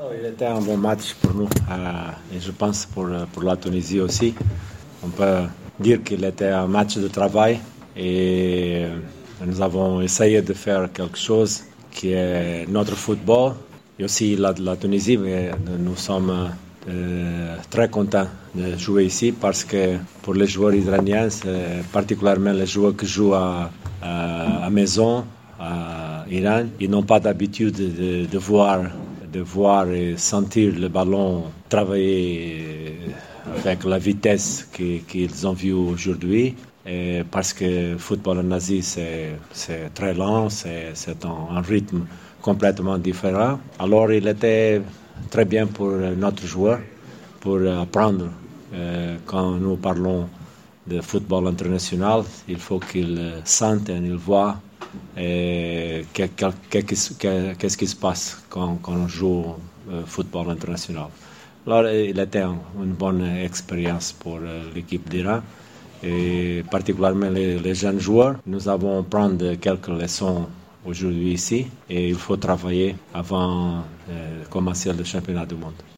Il était un bon match pour nous et je pense pour la Tunisie aussi. On peut dire qu'il était un match de travail et nous avons essayé de faire quelque chose qui est notre football et aussi la Tunisie, mais nous sommes très contents de jouer ici parce que pour les joueurs israéliens, particulièrement les joueurs qui jouent à maison, à Iran, ils n'ont pas d'habitude de voir et sentir le ballon travailler avec la vitesse qu'ils ont vue aujourd'hui. Et parce que le football en Asie, c'est très lent, c'est un rythme complètement différent. Alors il était très bien pour notre joueur, pour apprendre. Quand nous parlons de football international, il faut qu'il sente et il voit qu'est-ce qui se passe quand on joue football international. Alors, il était une bonne expérience pour l'équipe d'Iran et particulièrement les jeunes joueurs. Nous avons pris quelques leçons aujourd'hui ici et il faut travailler avant de commencer le championnat du monde.